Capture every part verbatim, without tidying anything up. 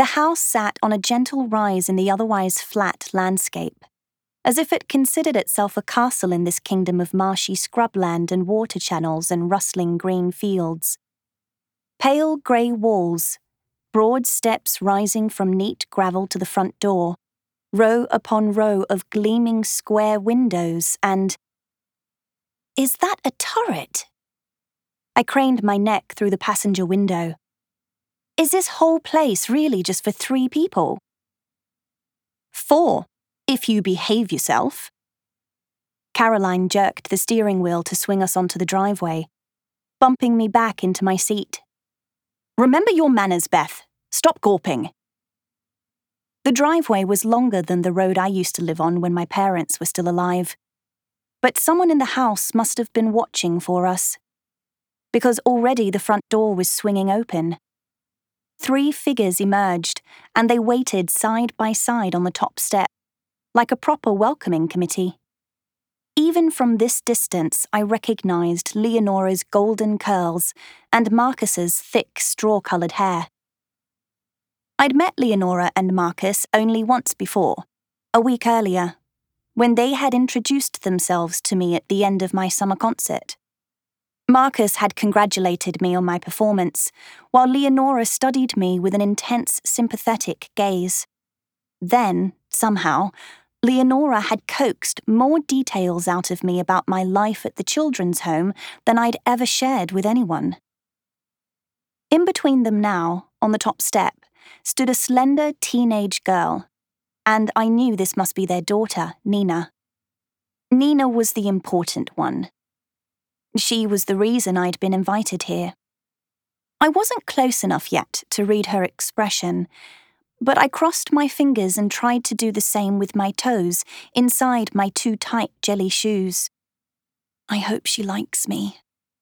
The house sat on a gentle rise in the otherwise flat landscape, as if it considered itself a castle in this kingdom of marshy scrubland and water channels and rustling green fields. Pale grey walls, broad steps rising from neat gravel to the front door, row upon row of gleaming square windows, and... Is that a turret? I craned my neck through the passenger window. Is this whole place really just for three people? Four, if you behave yourself. Caroline jerked the steering wheel to swing us onto the driveway, bumping me back into my seat. Remember your manners, Beth. Stop gawping. The driveway was longer than the road I used to live on when my parents were still alive, but someone in the house must have been watching for us, because already the front door was swinging open. Three figures emerged, and they waited side by side on the top step, like a proper welcoming committee. Even from this distance, I recognized Leonora's golden curls and Marcus's thick straw-coloured hair. I'd met Leonora and Marcus only once before, a week earlier, when they had introduced themselves to me at the end of my summer concert. Marcus had congratulated me on my performance, while Leonora studied me with an intense, sympathetic gaze. Then, somehow, Leonora had coaxed more details out of me about my life at the children's home than I'd ever shared with anyone. In between them now, on the top step, stood a slender teenage girl, and I knew this must be their daughter, Nina. Nina was the important one. She was the reason I'd been invited here. I wasn't close enough yet to read her expression, but I crossed my fingers and tried to do the same with my toes inside my too tight jelly shoes. I hope she likes me.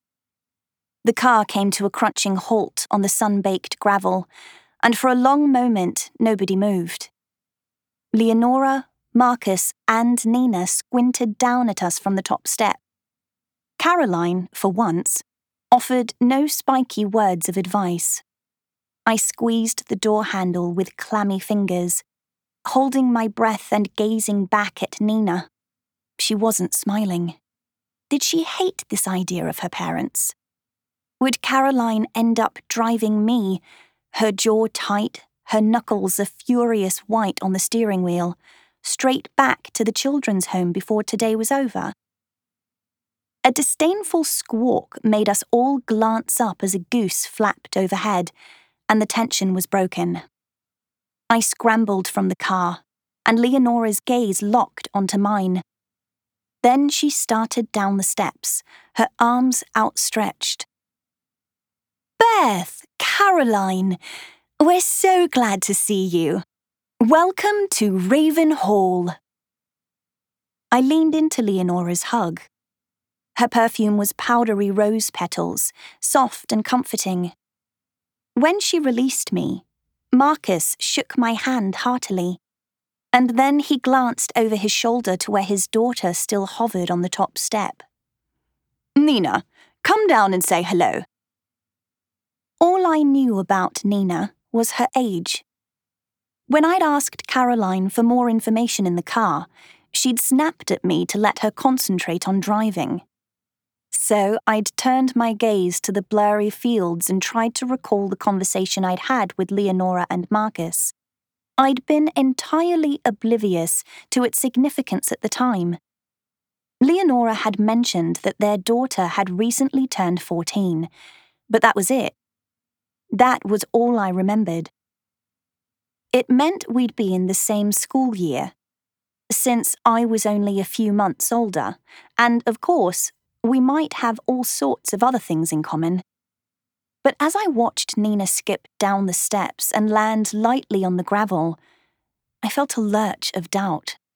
The car came to a crunching halt on the sun-baked gravel, and for a long moment nobody moved. Leonora, Marcus, and Nina squinted down at us from the top step. Caroline, for once, offered no spiky words of advice. I squeezed the door handle with clammy fingers, holding my breath and gazing back at Nina. She wasn't smiling. Did she hate this idea of her parents? Would Caroline end up driving me, her jaw tight, her knuckles a furious white on the steering wheel, straight back to the children's home before today was over? A disdainful squawk made us all glance up as a goose flapped overhead, and the tension was broken. I scrambled from the car, and Leonora's gaze locked onto mine. Then she started down the steps, her arms outstretched. Beth, Caroline, we're so glad to see you. Welcome to Raven Hall. I leaned into Leonora's hug. Her perfume was powdery rose petals, soft and comforting. When she released me, Marcus shook my hand heartily, and then he glanced over his shoulder to where his daughter still hovered on the top step. Nina, come down and say hello. All I knew about Nina was her age. When I'd asked Caroline for more information in the car, she'd snapped at me to let her concentrate on driving. So I'd turned my gaze to the blurry fields and tried to recall the conversation I'd had with Leonora and Marcus. I'd been entirely oblivious to its significance at the time. Leonora had mentioned that their daughter had recently turned fourteen, but that was it. That was all I remembered. It meant we'd be in the same school year, since I was only a few months older, and, of course, we might have all sorts of other things in common. But as I watched Nina skip down the steps and land lightly on the gravel, I felt a lurch of doubt.